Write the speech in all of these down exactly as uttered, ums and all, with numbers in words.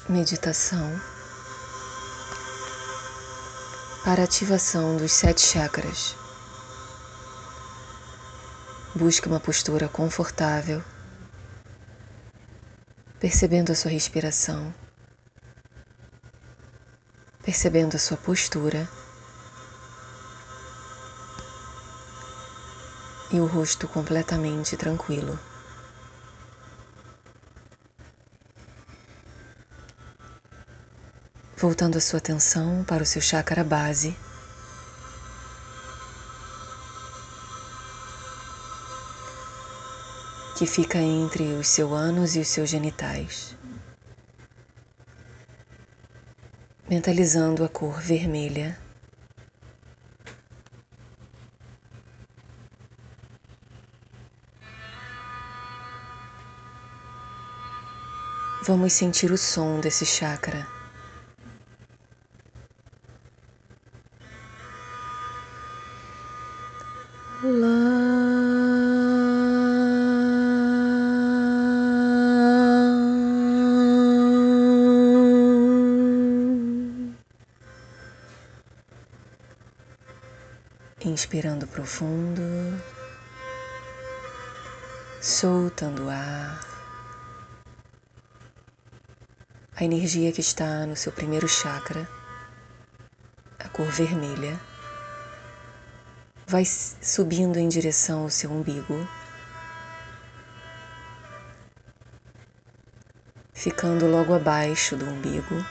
meditação para ativação dos sete chakras. Busque uma postura confortável, percebendo a sua respiração, percebendo a sua postura e o rosto completamente tranquilo. Voltando a sua atenção para o seu chakra base, que fica entre os seus ânus e os seus genitais, mentalizando a cor vermelha. Vamos sentir o som desse chakra. Inspirando profundo, soltando o ar. A energia que está no seu primeiro chakra, a cor vermelha, vai subindo em direção ao seu umbigo, ficando logo abaixo do umbigo,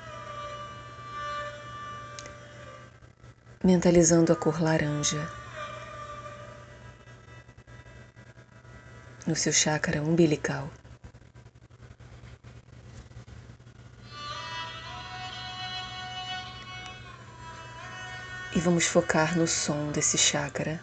mentalizando a cor laranja no seu chakra umbilical. E vamos focar no som desse chakra.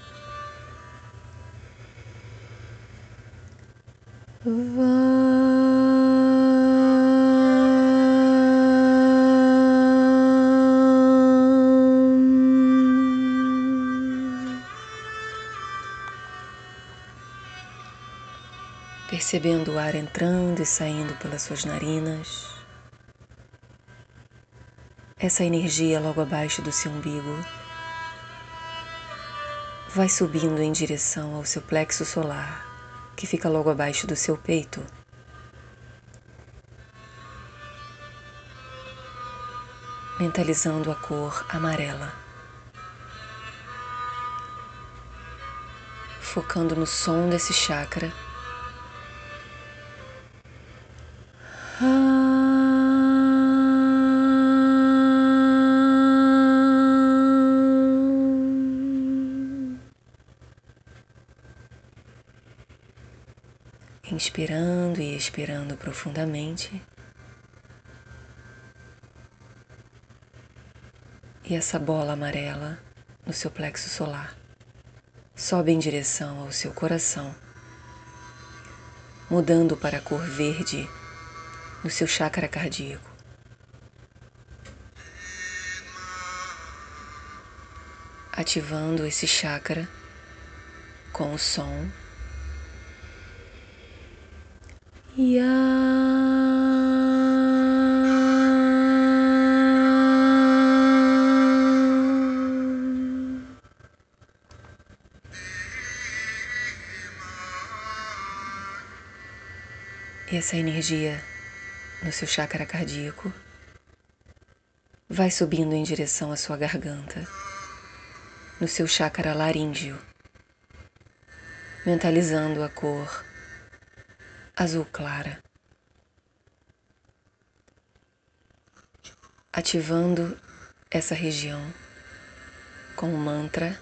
Percebendo o ar entrando e saindo pelas suas narinas. Essa energia logo abaixo do seu umbigo vai subindo em direção ao seu plexo solar, que fica logo abaixo do seu peito. Mentalizando a cor amarela. Focando no som desse chakra. Inspirando e expirando profundamente. E essa bola amarela no seu plexo solar sobe em direção ao seu coração, mudando para a cor verde no seu chakra cardíaco. Ativando esse chakra com o som. Ya. E essa energia no seu chakra cardíaco vai subindo em direção à sua garganta, no seu chakra laríngeo, mentalizando a cor azul clara, ativando essa região com o mantra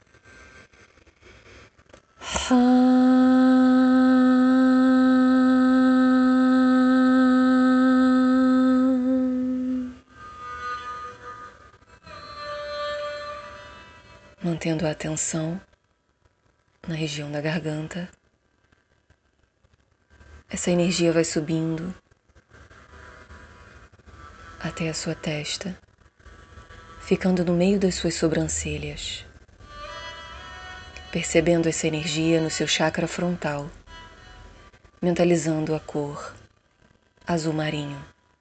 mantendo a atenção na região da garganta. Essa energia vai subindo até a sua testa, ficando no meio das suas sobrancelhas, percebendo essa energia no seu chakra frontal, mentalizando a cor azul marinho.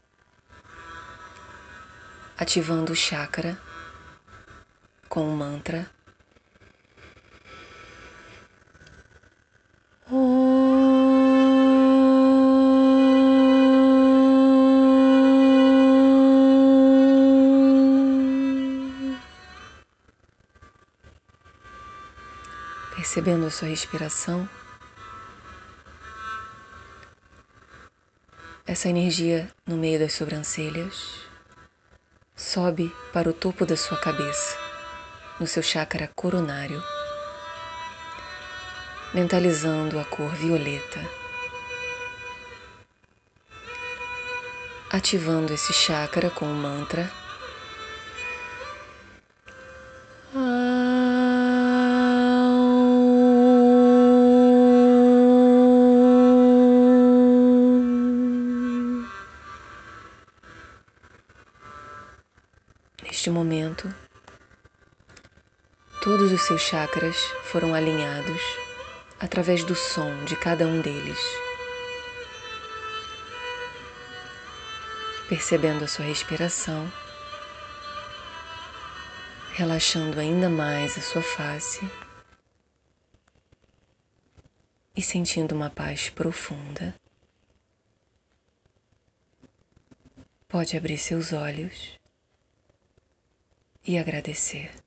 ativando o chakra com o mantra percebendo a sua respiração. Essa energia no meio das sobrancelhas sobe para o topo da sua cabeça, no seu chakra coronário, mentalizando a cor violeta, ativando esse chakra com o mantra Neste momento, todos os seus chakras foram alinhados através do som de cada um deles, percebendo a sua respiração, relaxando ainda mais a sua face e sentindo uma paz profunda. Pode abrir seus olhos e agradecer.